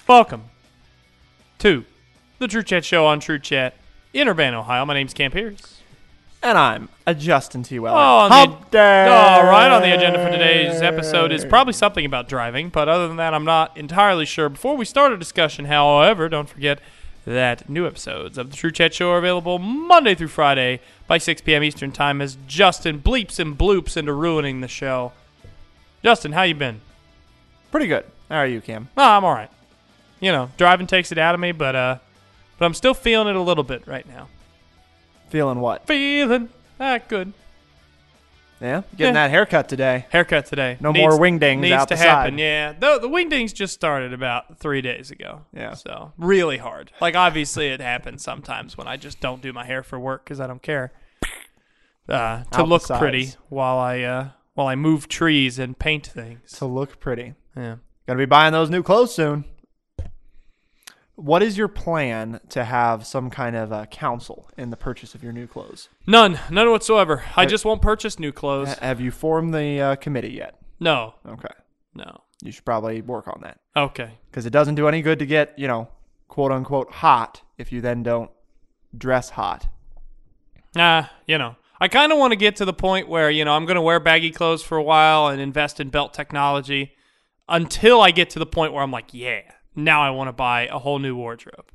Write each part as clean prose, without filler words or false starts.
Welcome to the True Chat Show on True Chat in Urbana, Ohio. My name's Cam Pierce. And I'm a Justin T. Weller. All day. right, on the agenda for today's episode is probably something about driving, but other than that, I'm not entirely sure. Before we start our discussion, however, don't forget that new episodes of the True Chat Show are available Monday through Friday by 6 p.m. Eastern Time as Justin bleeps and bloops into ruining the show. Justin, how you been? Pretty good. How are you, Cam? I'm all right. You know, driving takes it out of me, but I'm still feeling it a little bit right now. Feeling what? Feeling good. Yeah? Getting that haircut today. Haircut today. No more wingdings needs out to the happen. side. Yeah. The wingdings just started about 3 days ago. Yeah. So, really hard. Like, obviously, it happens sometimes when I just don't do my hair for work because I don't care. To look pretty while I move trees and paint things. To look pretty. Yeah. Gonna be buying those new clothes soon. What is your plan to have some kind of counsel in the purchase of your new clothes? None whatsoever. I just won't purchase new clothes. Have you formed the committee yet? No. Okay. No. You should probably work on that. Okay. Because it doesn't do any good to get, quote unquote hot if you then don't dress hot. I kind of want to get to the point where, I'm going to wear baggy clothes for a while and invest in belt technology until I get to the point where I'm like, yeah, now I want to buy a whole new wardrobe.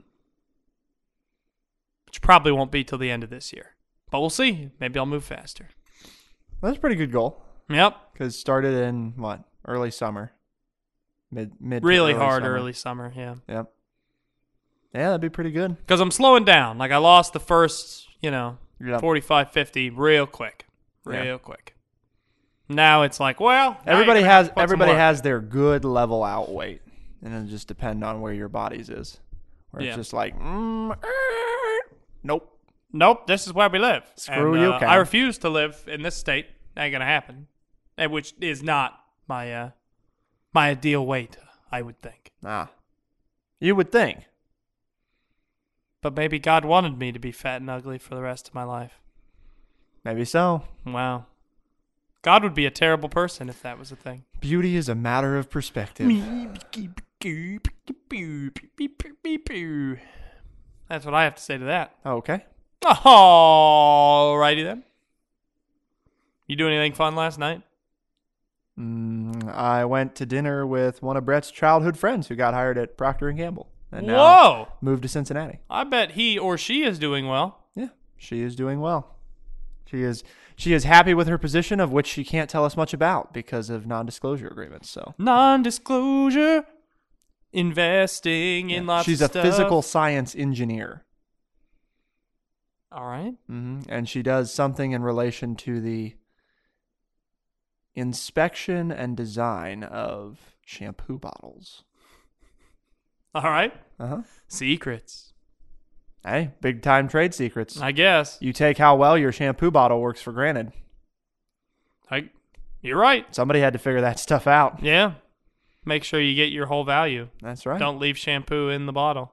Which probably won't be till the end of this year. But we'll see. Maybe I'll move faster. That's a pretty good goal. Yep. Because started in, early summer. Mid really early hard summer. early summer, yeah. Yep. Yeah, that'd be pretty good. Because I'm slowing down. Like, I lost the first, Yep. 45, 50 real quick. Real quick. Now it's like, well, everybody has their good level out weight, and it'll just depend on where your body's is. Where it's just like, nope, this is where we live. Screw you, Cal. I refuse to live in this state. Ain't gonna happen. Which is not my my ideal weight, I would think. You would think. But maybe God wanted me to be fat and ugly for the rest of my life. Maybe so. Wow. God would be a terrible person if that was a thing. Beauty is a matter of perspective. That's what I have to say to that. Okay. Alrighty then. You do anything fun last night? I went to dinner with one of Brett's childhood friends who got hired at Procter & Gamble. And now moved to Cincinnati. I bet he or she is doing well. Yeah, she is doing well. She is happy with her position, of which she can't tell us much about because of non-disclosure agreements. So non-disclosure, investing in lots She's of a stuff. physical science engineer. All right. And she does something in relation to the inspection and design of shampoo bottles. All right. Uh-huh. Secrets. Hey, big time trade secrets. I guess. You take how well your shampoo bottle works for granted. You're right. Somebody had to figure that stuff out. Yeah. Make sure you get your whole value. That's right. Don't leave shampoo in the bottle.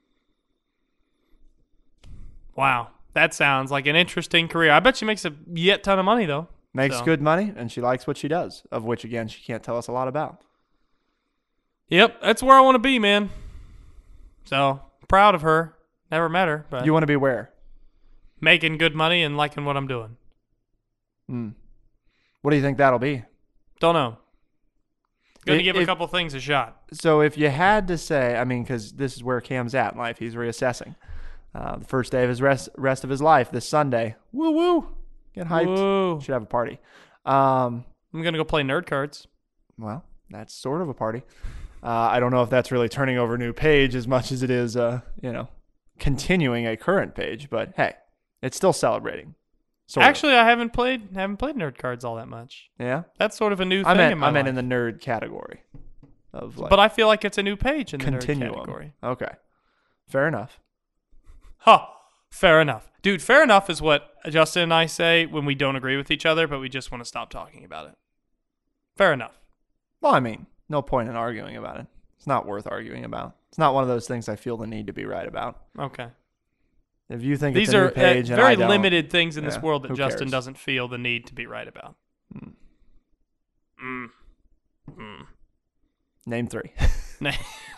Wow. That sounds like an interesting career. I bet she makes a yet ton of money, though. Makes good money, and she likes what she does, of which, again, she can't tell us a lot about. Yep. That's where I want to be, man. So, proud of her. Never met her, but You want to be where? making good money and liking what I'm doing. What do you think that'll be? Don't know. Going to give a If- couple things a shot. So if you had to say, because this is where Cam's at in life, he's reassessing. The first day of his rest of his life, this Sunday. Woo woo, get hyped. Woo. Should have a party. I'm going to go play nerd cards. Well, that's sort of a party. I don't know if that's really turning over a new page as much as it is, continuing a current page. But hey, it's still celebrating. Sort of. Actually, I haven't played nerd cards all that much. Yeah, That's sort of a new thing in my I meant life. in the nerd category of But I feel like it's a new page in the continuum. nerd category. Okay, fair enough. Fair enough. Dude, fair enough is what Justin and I say when we don't agree with each other, but we just want to stop talking about it. Fair enough. Well, no point in arguing about it. It's not worth arguing about. It's not one of those things I feel the need to be right about. Okay. If you think These it's a are new page and very I don't, limited things in this world that who Justin cares? doesn't feel the need to be right about. Name 3.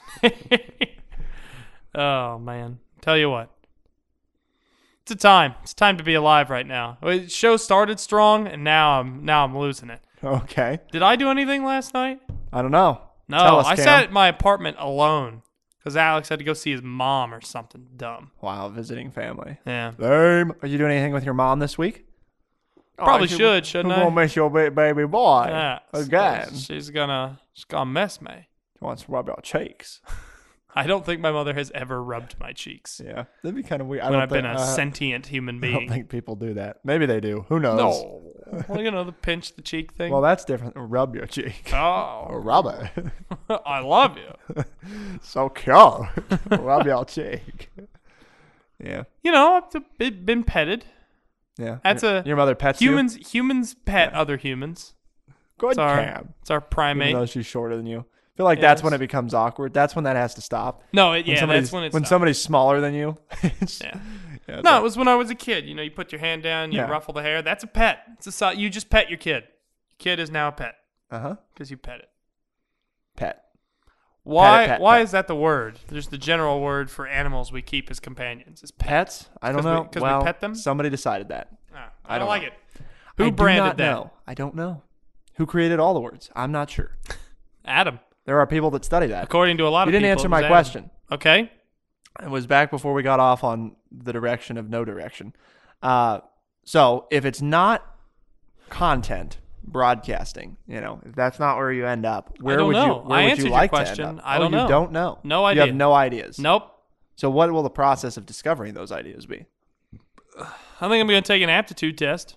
Oh, man. Tell you what. It's a time. It's time to be alive right now. The show started strong, and now I'm losing it. Okay. Did I do anything last night? I don't know. No, Tell us, I Cam. sat at my apartment alone because Alex had to go see his mom or something dumb. Wow, visiting family. Yeah. Same. Are you doing anything with your mom this week? Probably shouldn't Who I? gonna miss your baby boy Yeah. again? She's gonna mess me. She wants to rub your cheeks. I don't think my mother has ever rubbed my cheeks Yeah, that'd be kind of weird. when I've been a sentient human I being. don't think people do that. Maybe they do. Who knows? No. Well, the pinch the cheek thing. Well, that's different. Rub your cheek. Oh, Rub it. I love you. So cute. Rub your cheek. Yeah. I've been petted. Yeah. That's your mother pets you? Humans pet other humans. Good It's our primate. Even though she's shorter than you. I feel like that's when it becomes awkward. That's when that has to stop. No, that's when it's when somebody's smaller than you. It was when I was a kid. You put your hand down, you ruffle the hair. That's a pet. You just pet your kid. Your kid is now a pet. Because you pet it. Pet. Why is that the word? There's the general word for animals we keep as companions. Is pets? I don't know. Because we pet them? Somebody decided that. I don't like it. Who Who branded that? Know. I don't know. Who created all the words? I'm not sure. Adam. There are people that study that. According to a lot of people. You didn't answer my question. Okay. It was back before we got off on the direction of no direction. So if it's not content broadcasting, if that's not where you end up, where would you like to end up? I don't know. You don't know. No idea. You have no ideas. Nope. So what will the process of discovering those ideas be? I think I'm going to take an aptitude test.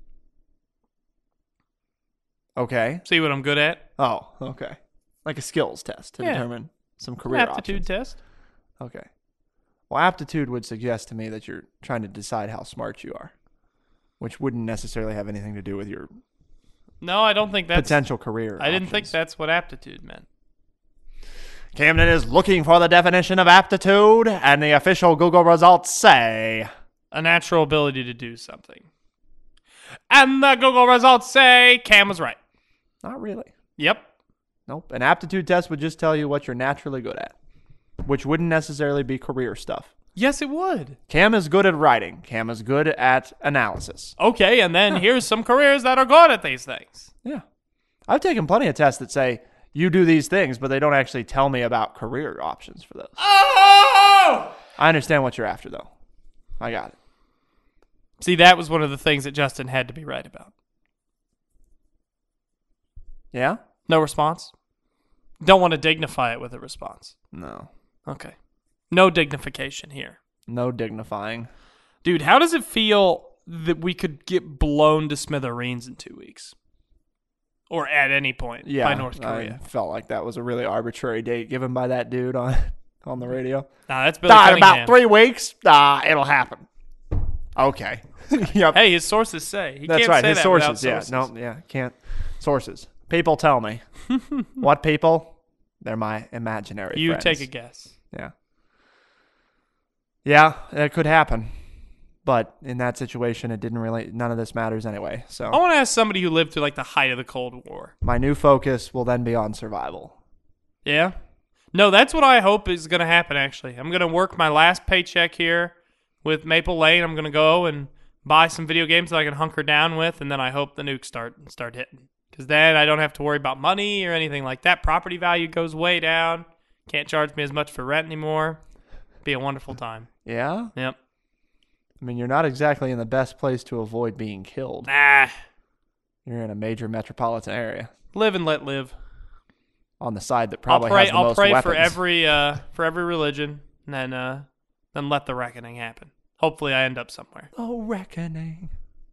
Okay. See what I'm good at. Oh, okay. Like a skills test to determine some career aptitude options. Test. Okay. Well, aptitude would suggest to me that you're trying to decide how smart you are, which wouldn't necessarily have anything to do with your No, I don't think that's potential career. I didn't think that's what aptitude meant. Camden is looking for the definition of aptitude, and the official Google results say a natural ability to do something. And the Google results say Cam was right. Not really. Yep. Nope. An aptitude test would just tell you what you're naturally good at, which wouldn't necessarily be career stuff. Yes, it would. Cam is good at writing. Cam is good at analysis. Okay, and then here's some careers that are good at these things. Yeah. I've taken plenty of tests that say you do these things, but they don't actually tell me about career options for those. Oh! I understand what you're after, though. I got it. See, that was one of the things that Justin had to be right about. Yeah? No response? Don't want to dignify it with a response. No. Okay. No dignification here. No dignifying. Dude, how does it feel that we could get blown to smithereens in 2 weeks? Or at any point by North Korea? I felt like that was a really arbitrary date given by that dude on the radio. Nah, that's Billy Cunningham. About 3 weeks, it'll happen. Okay. Yep. Hey, his sources say. He That's can't right. say His that sources. without sources. Can't. Sources. People tell me. What people? They're my imaginary You friends. take a guess. Yeah. Yeah, it could happen. But in that situation, none of this matters anyway. So I want to ask somebody who lived through like the height of the Cold War. my new focus will then be on survival. Yeah? No, that's what I hope is going to happen, actually. I'm going to work my last paycheck here with Maple Lane. I'm going to go and buy some video games that I can hunker down with, and then I hope the nukes start hitting. Because then I don't have to worry about money or anything like that. Property value goes way down. Can't charge me as much for rent anymore. Be a wonderful time. Yeah? Yep. I mean, you're not exactly in the best place to avoid being killed. Nah. You're in a major metropolitan area. Live and let live. On the side that probably has the I'll most pray weapons. for every religion, and then let the reckoning happen. Hopefully, I end up somewhere. Oh, reckoning.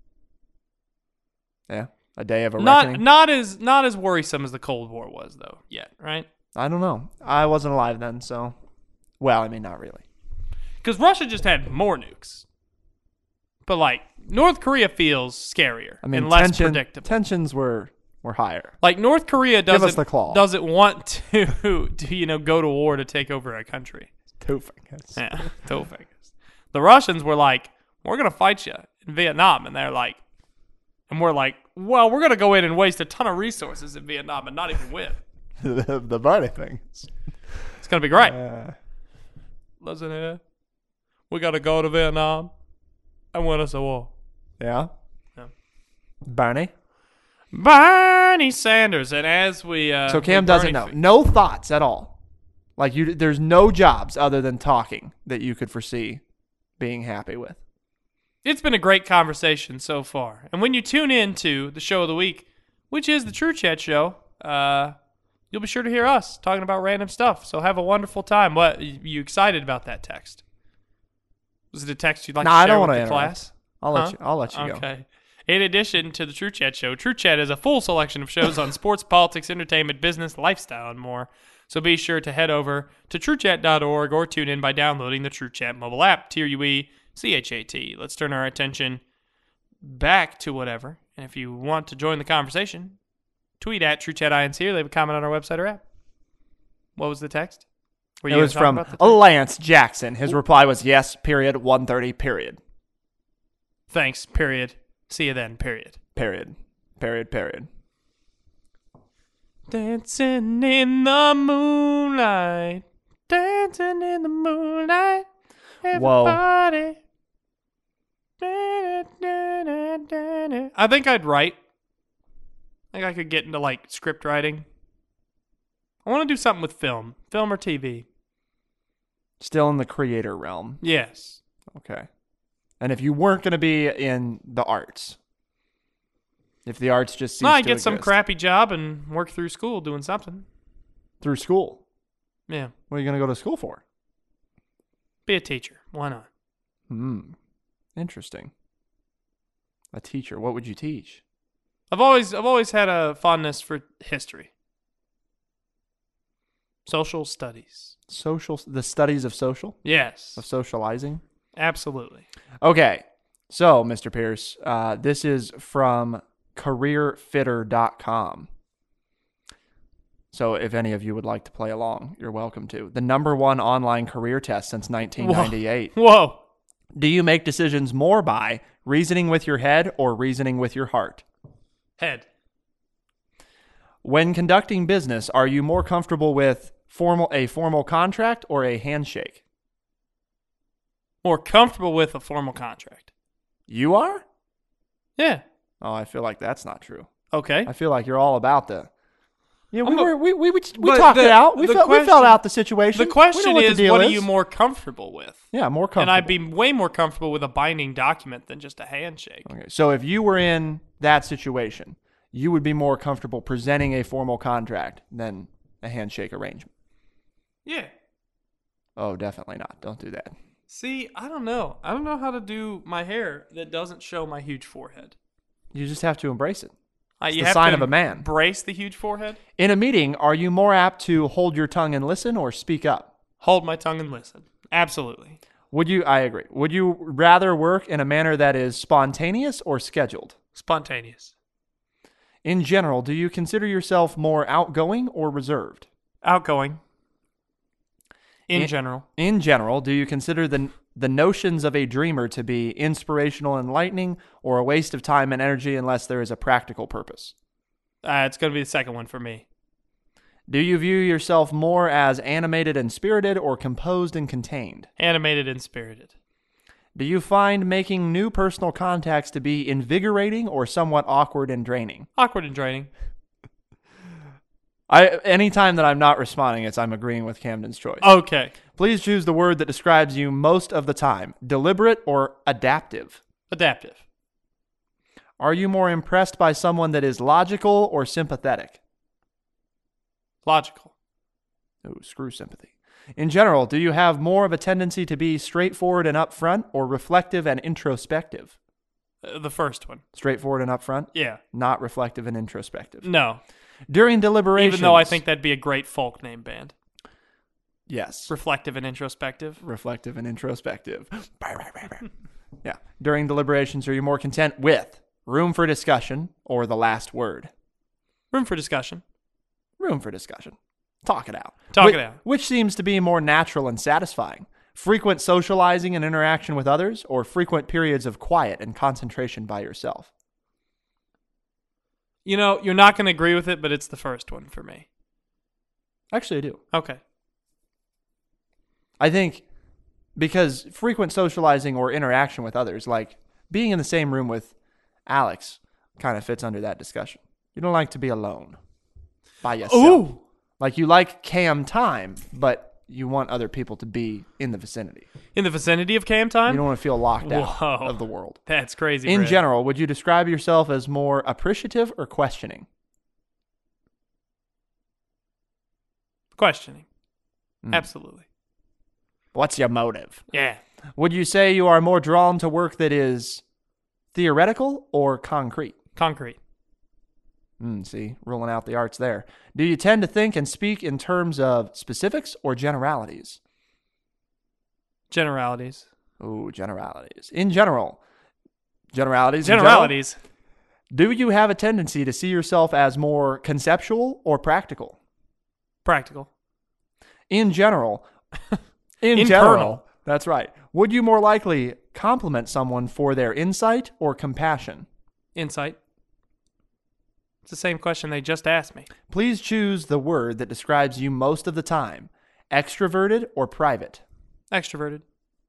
Yeah, a day of a reckoning. Not as worrisome as the Cold War was, though. Yet, right? I don't know. I wasn't alive then, so. Well, I mean, not really. Because Russia just had more nukes, but like North Korea feels scarier and less predictable. Tensions were higher. Like North Korea Give us the claw. doesn't want to go to war to take over a country. Two fingers. Yeah, two fingers. The Russians were like, we're going to fight you in Vietnam. And they're like, and we're like, well, we're going to go in and waste a ton of resources in Vietnam and not even win. the funny things. It's going to be great. Uh, We got to go to Vietnam and win us a war. yeah. Yeah. Bernie. Bernie Sanders. And as we... So Cam doesn't know. No thoughts at all. Like there's no jobs other than talking that you could foresee being happy with. It's been a great conversation so far. And when you tune in to the show of the week, which is the True Chat Show, you'll be sure to hear us talking about random stuff. So have a wonderful time. What, you excited about that text? Was it a text you'd like to share with the class? I'll let you go. Okay. In addition to the True Chat Show, True Chat is a full selection of shows on sports, politics, entertainment, business, lifestyle, and more. So be sure to head over to truechat.org or tune in by downloading the True Chat mobile app, TrueChat. Let's turn our attention back to whatever. And if you want to join the conversation, tweet at TrueChatINC or leave a comment on our website or app. What was the text? It was from Lance Jackson. His reply was yes, period, 1:30, period. Thanks, period. See you then, period. Period. Period, period. Dancing in the moonlight. Dancing in the moonlight. Everybody. I think I'd write. I think I could get into like script writing. I want to do something with film or TV. Still in the creator realm. Yes. Okay. And if you weren't going to be in the arts, if the arts just ceased I'd to get some exist. crappy job and work through school doing something. Through school? Yeah. What are you going to go to school for? Be a teacher. Why not? Interesting. A teacher. What would you teach? I've always had a fondness for history. Social studies. The studies of social? Yes. Of socializing? Absolutely. Okay. So, Mr. Pierce, this is from careerfitter.com. So if any of you would like to play along, you're welcome to. The #1 online career test since 1998. Whoa. Do you make decisions more by reasoning with your head or reasoning with your heart? Head. When conducting business, are you more comfortable with a formal contract or a handshake? More comfortable with a formal contract. You are? Yeah. Oh, I feel like that's not true. Okay. I feel like you're all about the... Yeah, we but talked it out. We felt out the situation. The question we know is, what are you more comfortable with? Yeah, more comfortable. And I'd be way more comfortable with a binding document than just a handshake. Okay, so if you were in that situation, you would be more comfortable presenting a formal contract than a handshake arrangement. Yeah. Oh, definitely not. Don't do that. See, I don't know. I don't know how to do my hair that doesn't show my huge forehead. You just have to embrace it. It's you the have sign to of a man. Embrace the huge forehead? In a meeting, are you more apt to hold your tongue and listen or speak up? Hold my tongue and listen. Absolutely. I agree. Would you rather work in a manner that is spontaneous or scheduled? Spontaneous. In general, do you consider yourself more outgoing or reserved? Outgoing. In general. In general, do you consider the notions of a dreamer to be inspirational and enlightening or a waste of time and energy unless there is a practical purpose? It's going to be the second one for me. Do you view yourself more as animated and spirited or composed and contained? Animated and spirited. Do you find making new personal contacts to be invigorating or somewhat awkward and draining? Awkward and draining. Anytime that I'm not responding, I'm agreeing with Camden's choice. Okay. Please choose the word that describes you most of the time. Deliberate or adaptive? Adaptive. Are you more impressed by someone that is logical or sympathetic? Logical. Oh, screw sympathy. In general, do you have more of a tendency to be straightforward and upfront or reflective and introspective? The first one. Straightforward and upfront? Yeah. Not reflective and introspective. No. During deliberations. Even though I think that'd be a great folk name band. Yes. Reflective and introspective. Reflective and introspective. Yeah. During deliberations, are you more content with room for discussion or the last word? Room for discussion. Room for discussion. Talk it out. Talk it out. Which seems to be more natural and satisfying? Frequent socializing and interaction with others or frequent periods of quiet and concentration by yourself? You know, you're not going to agree with it, but it's the first one for me. Actually, I do. Okay. I think because frequent socializing or interaction with others, like being in the same room with Alex, kind of fits under that discussion. You don't like to be alone by yourself. Ooh. Like you like cam time, but you want other people to be in the vicinity. In the vicinity of cam time? You don't want to feel locked out Whoa. of the world. That's crazy. In Brett. general, would you describe yourself as more appreciative or questioning? Questioning. Absolutely. What's your motive? Yeah. Would you say you are more drawn to work that is theoretical or concrete? Concrete. See, ruling out the arts there. Do you tend to think and speak in terms of specifics or generalities? Generalities. Ooh, generalities. In general, generalities. Generalities. Do you have a tendency to see yourself as more conceptual or practical? Practical. In general, Internal. That's right. Would you more likely compliment someone for their insight or compassion? Insight. It's the same question they just asked me. Please choose the word that describes you most of the time, extroverted or private. Extroverted.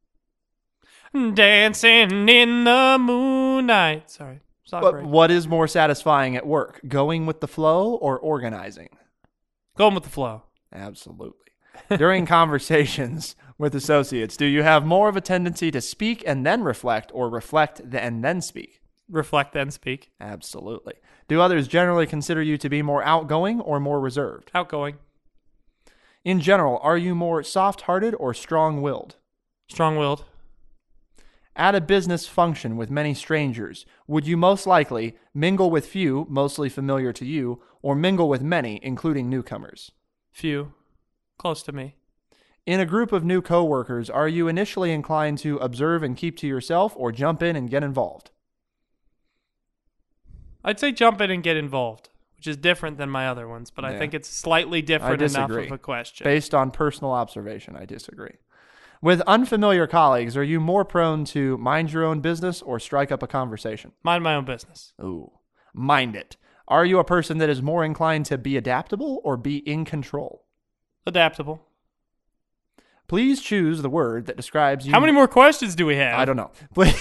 Dancing in the moonlight. Sorry. But what is more satisfying at work, going with the flow or organizing? Going with the flow. Absolutely. During conversations with associates, do you have more of a tendency to speak and then reflect or reflect and then speak? Reflect, then speak. Absolutely. Do others generally consider you to be more outgoing or more reserved? Outgoing. In general, are you more soft-hearted or strong-willed? Strong-willed. At a business function with many strangers, would you most likely mingle with few, mostly familiar to you, or mingle with many, including newcomers? Few. Close to me. In a group of new coworkers, are you initially inclined to observe and keep to yourself or jump in and get involved? I'd say jump in and get involved, which is different than my other ones, but I think it's slightly different enough of a question. Based on personal observation, I disagree. With unfamiliar colleagues, are you more prone to mind your own business or strike up a conversation? Mind my own business. Ooh, mind it. Are you a person that is more inclined to be adaptable or be in control? Adaptable. Please choose the word that describes you. How many more questions do we have? I don't know.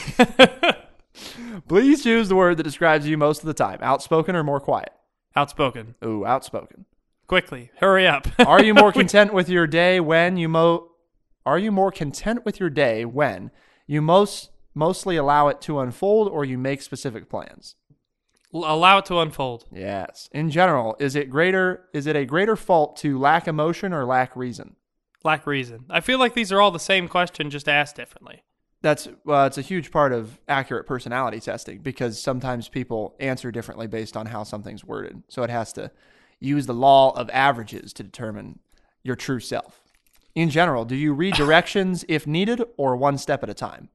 Please choose the word that describes you most of the time. Outspoken or more quiet? Outspoken. Ooh, outspoken. Quickly. Hurry up. Are you more content with your day when you Are you more content with your day when you mostly allow it to unfold or you make specific plans? Allow it to unfold. Yes. In general, is it a greater fault to lack emotion or lack reason? Lack reason. I feel like these are all the same question, just asked differently. It's a huge part of accurate personality testing because sometimes people answer differently based on how something's worded. So it has to use the law of averages to determine your true self. In general, do you read directions if needed or one step at a time?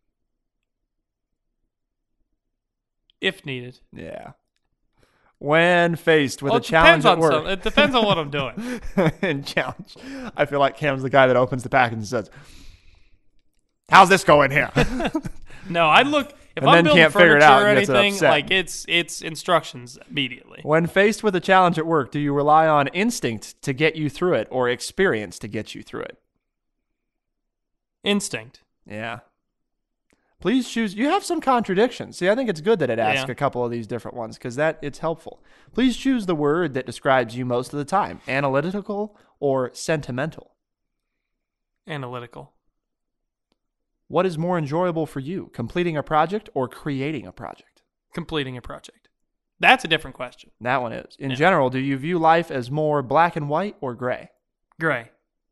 If needed. Yeah. When faced with a challenge at work. It depends on what I'm doing. And challenge. I feel like Cam's the guy that opens the package and says, "How's this going here?" No, I look if And I'm then building can't figure it furniture out or and gets anything, upset. like it's instructions immediately. When faced with a challenge at work, do you rely on instinct to get you through it or experience to get you through it? Instinct. Yeah. Please choose. You have some contradictions. See, I think it's good that it asks Yeah. a couple of these different ones because it's helpful. Please choose the word that describes you most of the time, analytical or sentimental. Analytical. What is more enjoyable for you, completing a project or creating a project? Completing a project. That's a different question. That one is. In general, do you view life as more black and white or gray? Gray.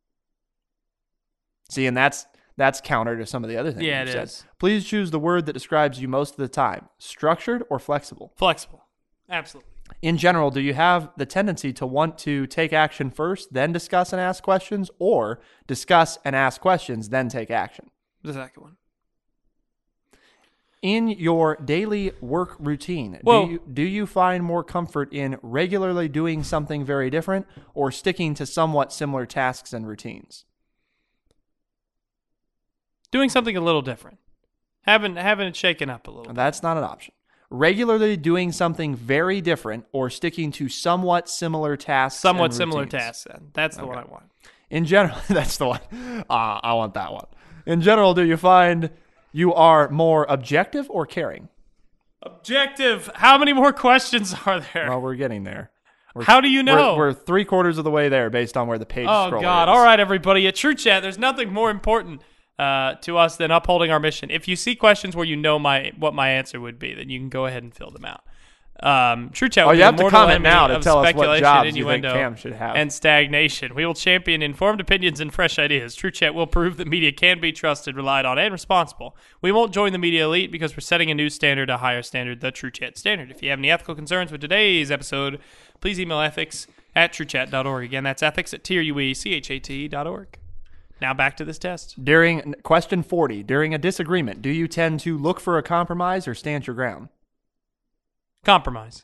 See, and that's counter to some of the other things Yeah, you've it said. is. Please choose the word that describes you most of the time, structured or flexible. Flexible. Absolutely. In general, do you have the tendency to want to take action first, then discuss and ask questions, or discuss and ask questions, then take action? The second one. In your daily work routine, Whoa. do you find more comfort in regularly doing something very different or sticking to somewhat similar tasks and routines? Doing something a little different. Having it shaken up a little bit. That's not an option. Regularly doing something very different or sticking to somewhat similar tasks Somewhat and similar routines. tasks then. That's the one I want. In general, that's the one. I want that one. In general, do you find you are more objective or caring? Objective. How many more questions are there? Well, we're getting there. How do you know? We're 3/4 of the way there based on where the page Oh, scroller God. is. All right, everybody. At True Chat, there's nothing more important to us than upholding our mission. If you see questions where you know what my answer would be, then you can go ahead and fill them out. True Chat. You have to comment now to of tell us what jobs you think innuendo, Cam should have. and stagnation. We will champion informed opinions and fresh ideas. True Chat will prove that media can be trusted, relied on, and responsible. We won't join the media elite because we're setting a new standard, a higher standard, the True Chat standard. If you have any ethical concerns with today's episode, please email ethics@truechat.org. Again, that's ethics@truechat.org. Now back to this test. During question 40, during a disagreement, do you tend to look for a compromise or stand your ground? Compromise.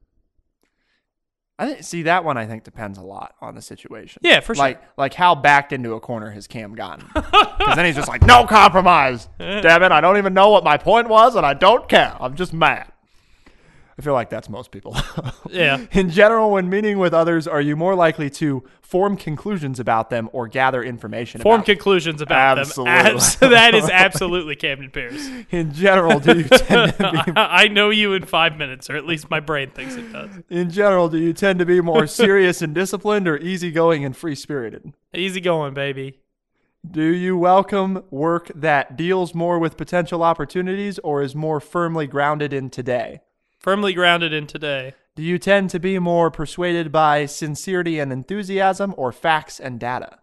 See, that one I think depends a lot on the situation. Yeah, for sure. Like how backed into a corner has Cam gotten? Because then he's just like, no compromise. Damn it, I don't even know what my point was, and I don't care. I'm just mad. I feel like that's most people. Yeah. In general, when meeting with others, are you more likely to form conclusions about them or gather information Form about them? conclusions about Absolutely. them. That is absolutely Camden Pierce. In general, do you tend to be I know you in 5 minutes, or at least my brain thinks it does. In general, do you tend to be more serious and disciplined or easygoing and free-spirited? Easy going, baby. Do you welcome work that deals more with potential opportunities or is more firmly grounded in today? Firmly grounded in today. Do you tend to be more persuaded by sincerity and enthusiasm or facts and data?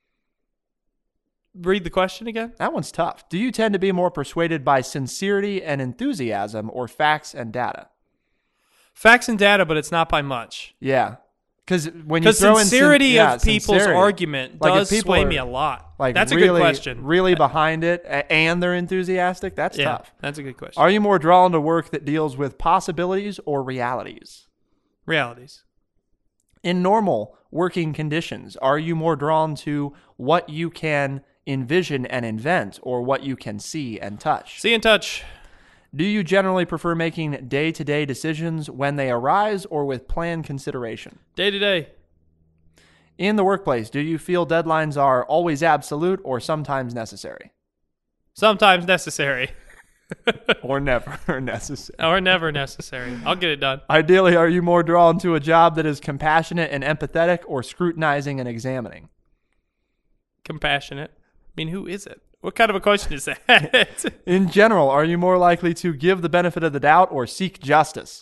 Read the question again. That one's tough. Do you tend to be more persuaded by sincerity and enthusiasm or facts and data? Facts and data, but it's not by much. Yeah. Because when you throw sincerity in of people's argument Like, does if people sway are, me a lot. like, That's really, a good question. Really behind it and they're enthusiastic, that's Yeah, tough. that's a good question. Are you more drawn to work that deals with possibilities or realities? Realities. In normal working conditions, are you more drawn to what you can envision and invent or what you can see and touch? See and touch. Do you generally prefer making day-to-day decisions when they arise or with planned consideration? Day to day. In the workplace, do you feel deadlines are always absolute or sometimes necessary? Sometimes necessary. Or never necessary? Or never necessary. I'll get it done. Ideally, are you more drawn to a job that is compassionate and empathetic or scrutinizing and examining? Compassionate. I mean, who is it? What kind of a question is that? In general, are you more likely to give the benefit of the doubt or seek justice?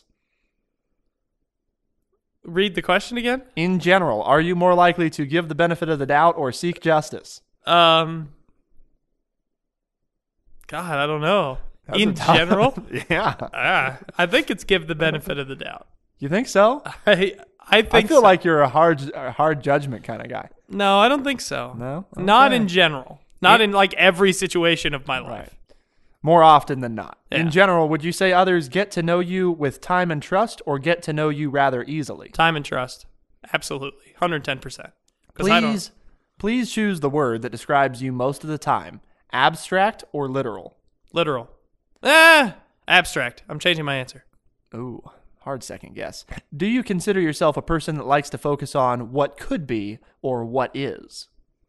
Read the question again? In general, are you more likely to give the benefit of the doubt or seek justice? God, I don't know. That's In general? Yeah. I think it's give the benefit of the doubt. You think so? I think I feel so. like you're a hard judgment kind of guy. No, I don't think so. No? Not Okay. in general. Not in like every situation of my life. Right. More often than not. Yeah. In general, would you say others get to know you with time and trust or get to know you rather easily? Time and trust. Absolutely. 110%. 'Cause I don't- Please choose the word that describes you most of the time. Abstract or literal? Literal. Abstract. I'm changing my answer. Ooh, hard second guess. Do you consider yourself a person that likes to focus on what could be or what is?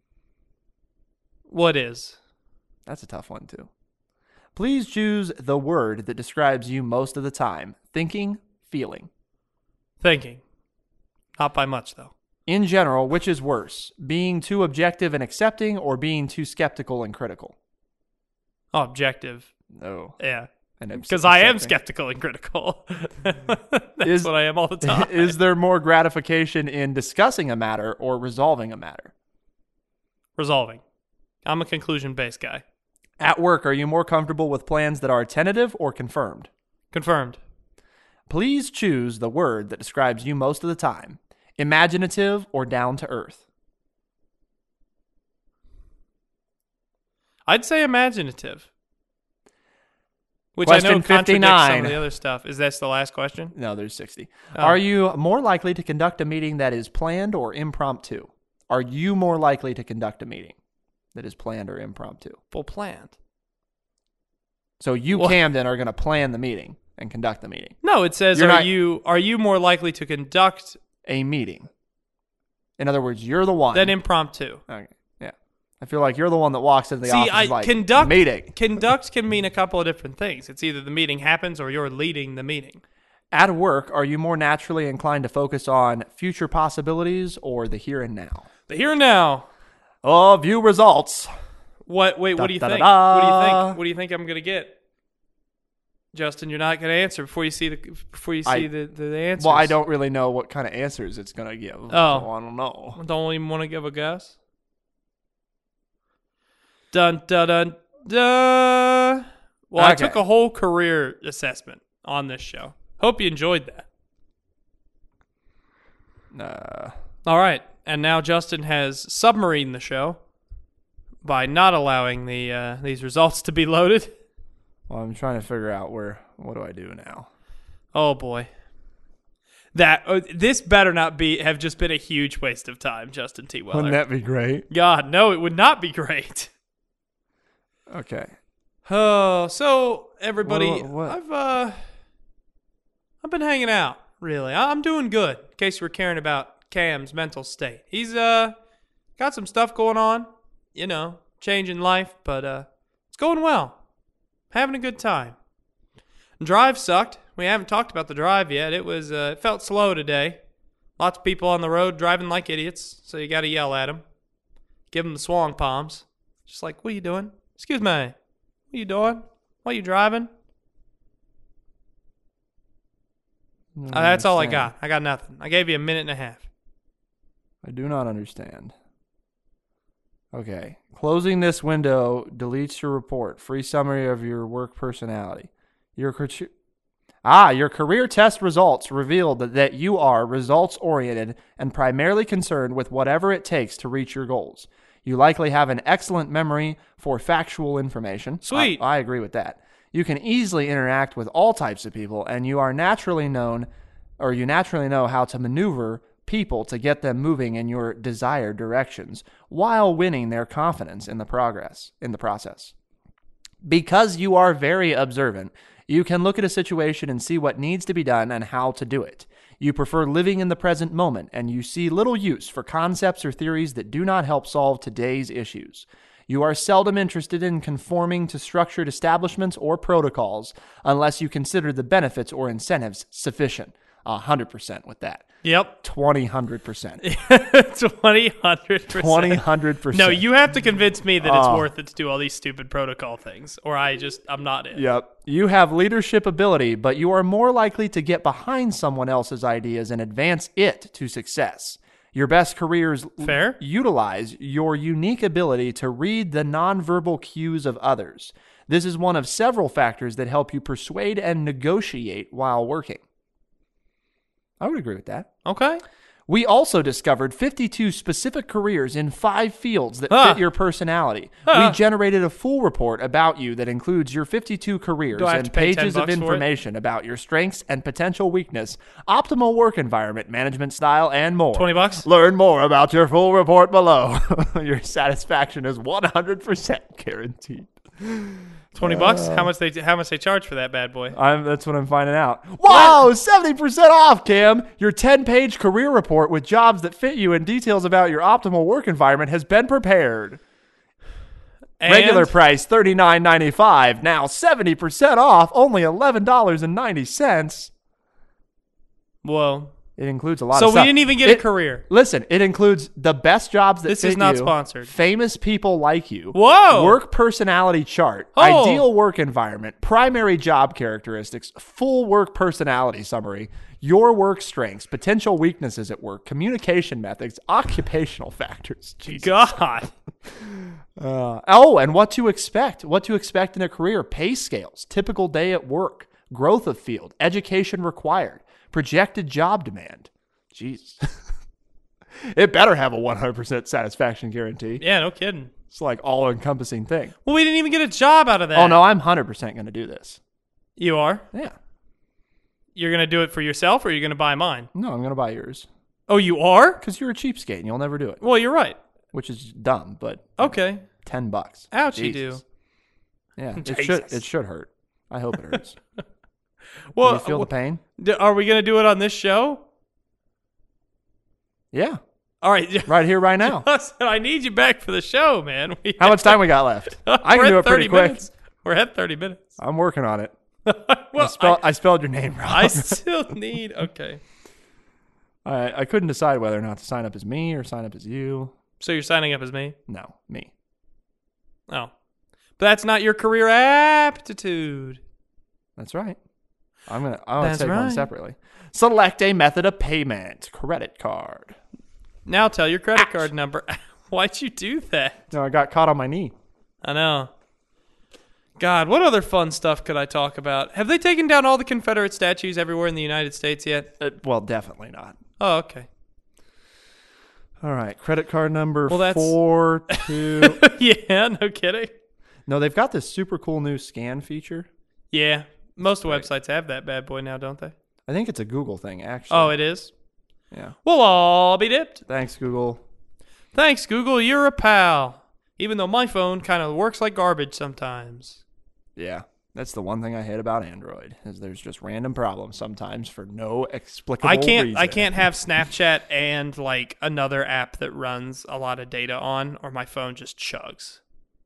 What is? That's a tough one, too. Please choose the word that describes you most of the time. Thinking, feeling. Thinking. Not by much, though. In general, which is worse? Being too objective and accepting or being too skeptical and critical? Oh, objective. No. Yeah. And Because I am accepting. skeptical and critical. That's what I am all the time. Is there more gratification in discussing a matter or resolving a matter? Resolving. I'm a conclusion-based guy. At work, are you more comfortable with plans that are tentative or confirmed? Confirmed. Please choose the word that describes you most of the time. Imaginative or down to earth? I'd say imaginative. Which Question I know contradicts 59. some of the other stuff. Is that the last question? No, there's 60. Oh. Are you more likely to conduct a meeting that is planned or impromptu? Are you more likely to conduct a meeting that is planned or impromptu? Well, planned. So you, Well- Camden, are going to plan the meeting and conduct the meeting. No, it says, You're are not- you more likely to conduct? A meeting. In other words, you're the one. Then impromptu. Okay. Yeah. I feel like you're the one that walks into the office and is like, conduct meeting. Conduct can mean a couple of different things. It's either the meeting happens or you're leading the meeting. At work, are you more naturally inclined to focus on future possibilities or the here and now? The here and now. Oh, view results. What? Wait. What do you think? Da-da-da. What do you think? What do you think I'm gonna get? Justin, you're not gonna answer before you see the answers. Well, I don't really know what kind of answers it's gonna give. So I don't know. Don't even want to give a guess. Dun dun dun dun. Well, Okay. I took a whole career assessment on this show. Hope you enjoyed that. All right, and now Justin has submarined the show by not allowing these results to be loaded. Well, I'm trying to figure out what do I do now? Oh boy, this better not have just been a huge waste of time, Justin T. Weller. Wouldn't that be great? God, no, it would not be great. Okay. Oh, so everybody, What? I've been hanging out. Really, I'm doing good. In case you were caring about Cam's mental state, he's got some stuff going on. You know, changing life, but it's going well. Having a good time. Drive sucked. We haven't talked about the drive yet. It felt slow today. Lots of people on the road driving like idiots, so you got to yell at them. Give them the swung palms. Just like, what are you doing? Excuse me. What are you doing? What are you driving? That's all I got. I got nothing. I gave you a minute and a half. I do not understand. Okay. Closing this window deletes your report. Free summary of your work personality. Your career test results revealed that you are results-oriented and primarily concerned with whatever it takes to reach your goals. You likely have an excellent memory for factual information. Sweet. I agree with that. You can easily interact with all types of people, and you naturally know how to maneuver people to get them moving in your desired directions while winning their confidence in the process. Because you are very observant, you can look at a situation and see what needs to be done and how to do it. You prefer living in the present moment, and you see little use for concepts or theories that do not help solve today's issues. You are seldom interested in conforming to structured establishments or protocols unless you consider the benefits or incentives sufficient. 100% with that. Yep. 200%. 200%. No, you have to convince me that it's worth it to do all these stupid protocol things, or I'm not in. Yep. You have leadership ability, but you are more likely to get behind someone else's ideas and advance it to success. Your best careers utilize your unique ability to read the nonverbal cues of others. This is one of several factors that help you persuade and negotiate while working. I would agree with that. Okay. We also discovered 52 specific careers in 5 fields that fit your personality. We generated a full report about you that includes your 52 careers and pages of information about your strengths and potential weakness, optimal work environment, management style, and more. $20? Learn more about your full report below. Your satisfaction is 100% guaranteed. $20? How much they charge for that bad boy? That's what I'm finding out. Wow, 70% off, Cam. Your 10-page career report with jobs that fit you and details about your optimal work environment has been prepared. And regular price $39.95. Now 70% off, only $11.90. Whoa. It includes a lot of stuff. So we didn't even get a career. Listen, it includes the best jobs that fit you. This is not sponsored. Famous people like you. Whoa. Work personality chart. Ideal work environment. Primary job characteristics. Full work personality summary. Your work strengths. Potential weaknesses at work. Communication methods. Occupational factors. Jesus. God. And what to expect. What to expect in a career. Pay scales. Typical day at work. Growth of field. Education required. Projected job demand. Jeez. It better have a 100% satisfaction guarantee. Yeah, no kidding. It's like all-encompassing thing. Well, we didn't even get a job out of that. Oh, no, I'm 100% going to do this. You are? Yeah. You're going to do it for yourself, or are you going to buy mine? No, I'm going to buy yours. Oh, you are? Because you're a cheapskate and you'll never do it. Well, you're right. Which is dumb, but... Okay. $10. Ouch, you do. Yeah, it should hurt. I hope it hurts. Well, do you feel the pain? Are we going to do it on this show? Yeah. All right. right here, right now. Justin, I need you back for the show, man. How much time we got left? I can do it pretty quick. Minutes. We're at 30 minutes. I'm working on it. Well, I spelled your name wrong. I still need. Okay. I couldn't decide whether or not to sign up as me or sign up as you. So you're signing up as me? No, me. Oh. But that's not your career aptitude. That's right. I'm gonna take one right. separately. Select a method of payment. Credit card. Now tell your credit card number. Why'd you do that? No, I got caught on my knee. I know. God, what other fun stuff could I talk about? Have they taken down all the Confederate statues everywhere in the United States yet? Well, definitely not. Oh, okay. All right, credit card number Well, that's- 42. Yeah, no kidding. No, they've got this super cool new scan feature. Yeah, most Right. websites have that bad boy now, don't they? I think it's a Google thing, actually. Oh, it is? Yeah. We'll all be dipped. Thanks, Google. Thanks, Google. You're a pal. Even though my phone kind of works like garbage sometimes. Yeah, that's the one thing I hate about Android is there's just random problems sometimes for no explicable reason. I can't have Snapchat and like another app that runs a lot of data on, or my phone just chugs.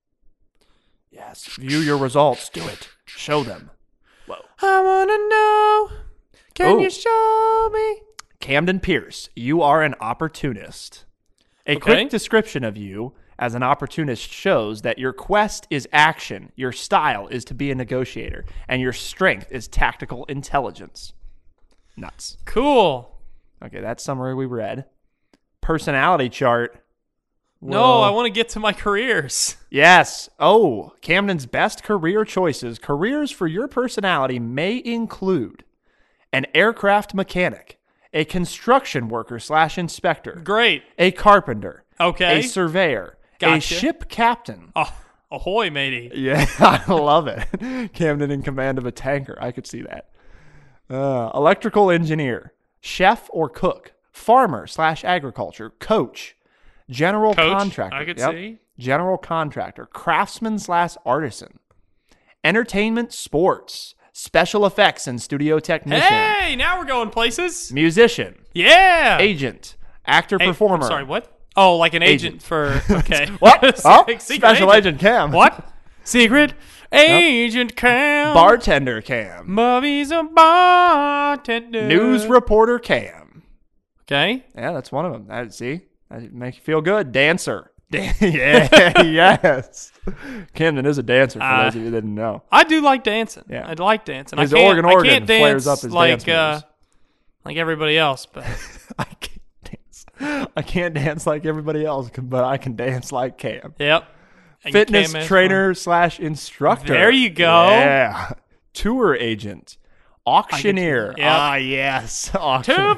Yes, view your results. Do it. Show them. Whoa. I wanna know. Can you show me? Camden Pierce, you are an opportunist. A Okay. quick description of you as an opportunist shows that your quest is action, your style is to be a negotiator, and your strength is tactical intelligence. Nuts. Cool. Okay, that summary we read. Personality chart. No, Whoa. I want to get to my careers. Yes. Oh, Camden's best career choices. Careers for your personality may include an aircraft mechanic, a construction worker / inspector, Great. a carpenter, Okay. a surveyor, a Gotcha. ship captain. Oh, ahoy, matey. Yeah, I love it. Camden in command of a tanker. I could see that. Electrical engineer, chef or cook, farmer / agriculture, coach, general Coach, contractor. I could see. General contractor, craftsman / artisan, entertainment, sports, special effects and studio technician, Hey, now we're going places. musician, Yeah. agent, actor, Hey, performer. I'm sorry, what? Oh, like an agent for, okay. What? Oh, Secret special agent Cam. What? Secret agent Cam. Bartender Cam. Bobby's a bartender. News reporter Cam. Okay. Yeah, that's one of them. That make you feel good. Dancer. Yeah, yes. Camden is a dancer for those of you that didn't know. I do like dancing. Yeah. I like dancing. His I can't organ dance flares up his like dance moves. like everybody else, but I can't dance. I can't dance like everybody else, but I can dance like Cam. yep. And Fitness Cam is trainer / instructor. There you go. Yeah. Tour agent. Auctioneer. Yep. Ah, yes. Auctioneer.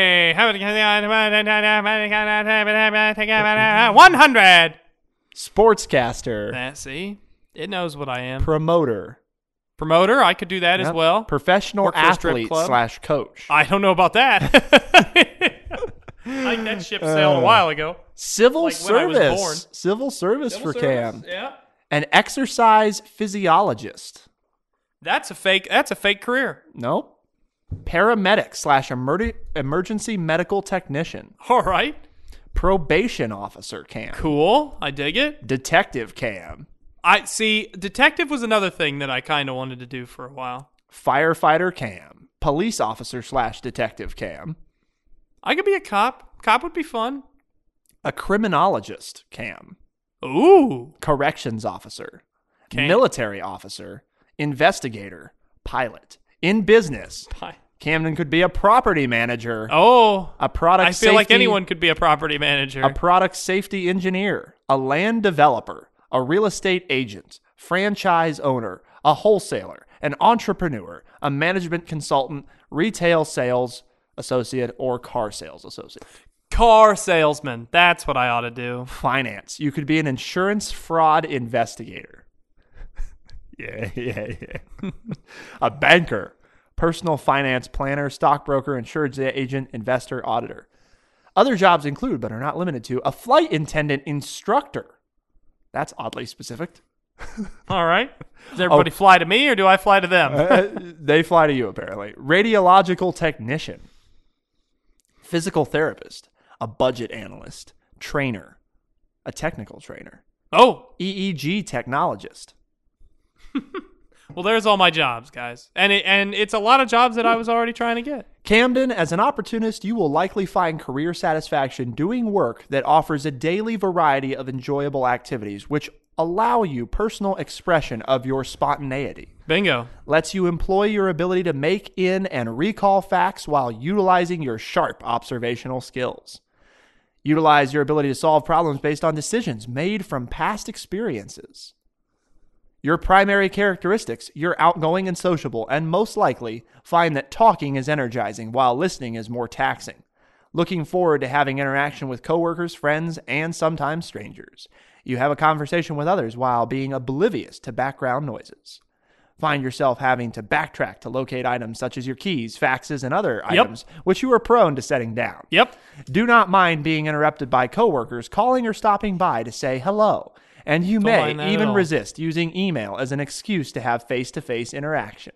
100. Sportscaster. See? It knows what I am. Promoter. Promoter, I could do that as Yep. well. Professional Work for a strip athlete club. / coach. I don't know about that. I think that ship sailed a while ago. Civil Like when I was service. born. Civil service for Cam. Yeah. An exercise physiologist. That's a fake career. Nope. Paramedic / emergency medical technician. All right. Probation officer Cam. Cool. I dig it. Detective Cam. I see. Detective was another thing that I kind of wanted to do for a while. Firefighter Cam. Police officer / detective Cam. I could be a cop. Cop would be fun. A criminologist Cam. Ooh. Corrections officer. Cam. Military officer. Investigator. Pilot. In business. Camden could be a property manager. Oh. A product I feel like safety- anyone could be a property manager. A product safety engineer, a land developer, a real estate agent, franchise owner, a wholesaler, an entrepreneur, a management consultant, retail sales associate, or car sales associate. Car salesman. That's what I ought to do. Finance. You could be an insurance fraud investigator. Yeah. A banker, personal finance planner, stockbroker, insurance agent, investor, auditor. Other jobs include, but are not limited to, a flight attendant instructor. That's oddly specific. All right. Does everybody fly to me or do I fly to them? They fly to you, apparently. Radiological technician. Physical therapist. a budget analyst, trainer, a technical trainer, Oh, EEG technologist. well, there's all my jobs, guys. And it's a lot of jobs that I was already trying to get. Camden, as an opportunist, you will likely find career satisfaction doing work that offers a daily variety of enjoyable activities, which allow you personal expression of your spontaneity. Bingo. Lets you employ your ability to make in and recall facts while utilizing your sharp observational skills. Utilize your ability to solve problems based on decisions made from past experiences. Your primary characteristics, you're outgoing and sociable, and most likely find that talking is energizing while listening is more taxing. Looking forward to having interaction with coworkers, friends, and sometimes strangers. You have a conversation with others while being oblivious to background noises. Find yourself having to backtrack to locate items such as your keys, faxes, and other items, which you are prone to setting down. Yep. Do not mind being interrupted by coworkers calling or stopping by to say hello. And you may even resist using email as an excuse to have face-to-face interaction.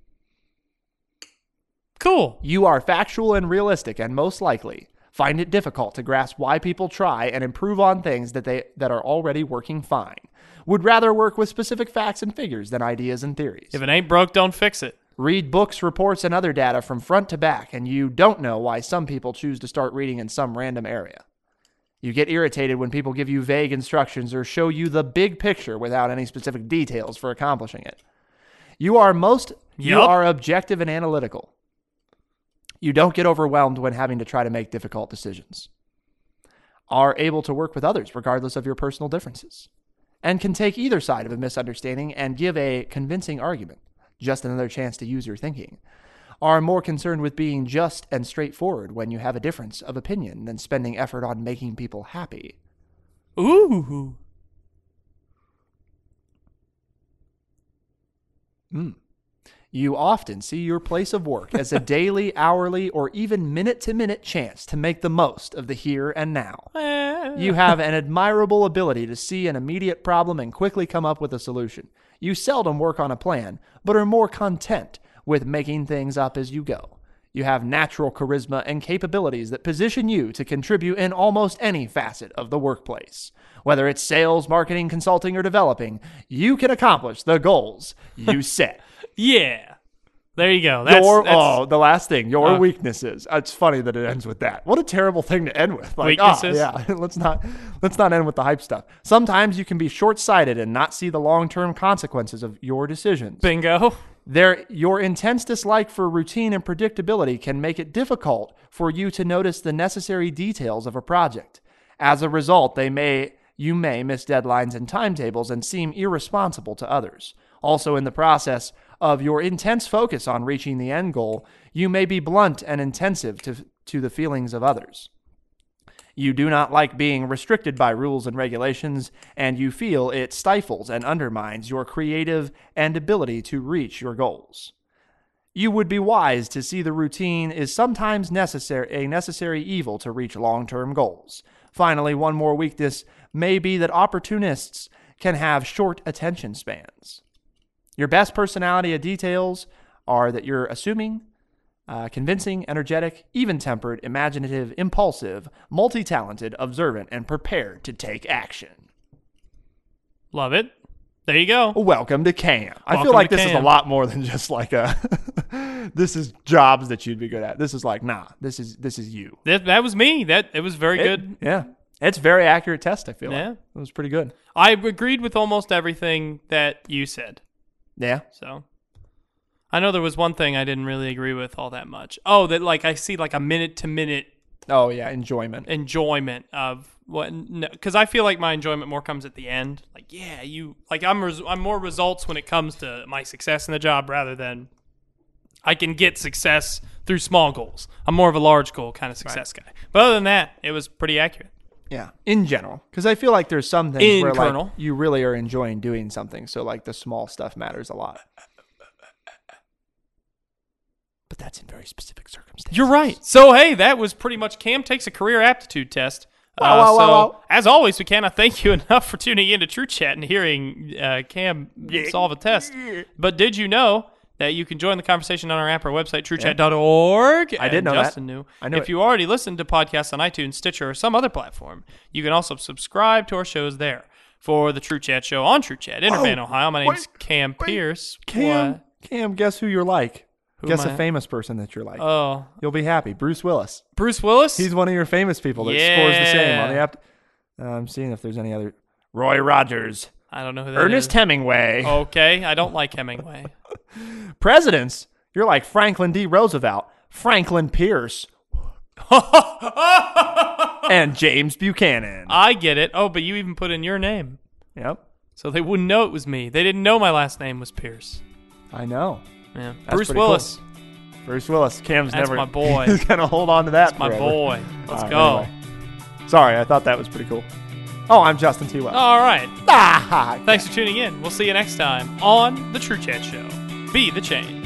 Cool. You are factual and realistic, and most likely find it difficult to grasp why people try and improve on things that are already working fine. Would rather work with specific facts and figures than ideas and theories. If it ain't broke, don't fix it. Read books, reports, and other data from front to back, and you don't know why some people choose to start reading in some random area. You get irritated when people give you vague instructions or show you the big picture without any specific details for accomplishing it. You are objective and analytical. You don't get overwhelmed when having to try to make difficult decisions. Are able to work with others regardless of your personal differences. And can take either side of a misunderstanding and give a convincing argument. Just another chance to use your thinking. Are more concerned with being just and straightforward when you have a difference of opinion than spending effort on making people happy. Ooh. You often see your place of work as a daily, hourly, or even minute-to-minute chance to make the most of the here and now. You have an admirable ability to see an immediate problem and quickly come up with a solution. You seldom work on a plan, but are more content with making things up as you go. You have natural charisma and capabilities that position you to contribute in almost any facet of the workplace. Whether it's sales, marketing, consulting, or developing, you can accomplish the goals you set. Yeah. There you go. The last thing, your weaknesses. It's funny that it ends with that. What a terrible thing to end with. Weaknesses? Let's not end with the hype stuff. Sometimes you can be short-sighted and not see the long-term consequences of your decisions. Bingo. Your intense dislike for routine and predictability can make it difficult for you to notice the necessary details of a project. As a result, you may miss deadlines and timetables and seem irresponsible to others. Also, in the process of your intense focus on reaching the end goal, you may be blunt and intensive to the feelings of others. You do not like being restricted by rules and regulations, and you feel it stifles and undermines your creative and ability to reach your goals. You would be wise to see the routine is sometimes a necessary evil to reach long-term goals. Finally, one more weakness may be that opportunists can have short attention spans. Your best personality details are that you're assuming, convincing, energetic, even-tempered, imaginative, impulsive, multi-talented, observant, and prepared to take action. Love it. There you go. Welcome to CAM. I feel like this is a lot more than just like this is jobs that you'd be good at. This is like, this is you. That was me. It was very good. Yeah. It's a very accurate test, I feel like. It was pretty good. I agreed with almost everything that you said. Yeah. So I know there was one thing I didn't really agree with all that much. Oh, that I see a minute-to-minute. Oh yeah, enjoyment of what? Because I feel like my enjoyment more comes at the end. I'm more results when it comes to my success in the job rather than I can get success through small goals. I'm more of a large goal kind of success guy. But other than that, it was pretty accurate. Yeah, in general, because I feel like there's some things where you really are enjoying doing something, so the small stuff matters a lot. But that's in very specific circumstances. You're right. So hey, that was pretty much Cam Takes a Career Aptitude Test. Wow. As always, we cannot thank you enough for tuning in to True Chat and hearing Cam solve a test. But did you know that you can join the conversation on our app or website, truechat.org. I did know that. Justin knew. I knew if it. you already listened to podcasts on iTunes, Stitcher, or some other platform, you can also subscribe to our shows there. For the True Chat Show on True Chat, Intervan, Ohio, my name's Cam Pierce. Cam, guess who you're like? Guess am a I? famous person that you're like. Oh, You'll be happy. Bruce Willis. Bruce Willis? He's one of your famous people that scores the same on the Yeah. app. I'm seeing if there's any other. Roy Rogers. I don't know who that Ernest is. Hemingway. Okay, I don't like Hemingway. Presidents. You're like Franklin D. Roosevelt, Franklin Pierce, and James Buchanan. I get it. Oh, but you even put in your name. Yep. So they wouldn't know it was me. They didn't know my last name was Pierce. I know. Yeah. That's Bruce pretty Willis. cool. Bruce Willis. Cam's That's never. my boy. He's gonna hold on to that. My forever. boy. Let's All right, go. anyway. Sorry, I thought that was pretty cool. Oh, I'm Justin T. Wells. All right. Ah, Thanks for tuning in. We'll see you next time on The True Chat Show. Be the change.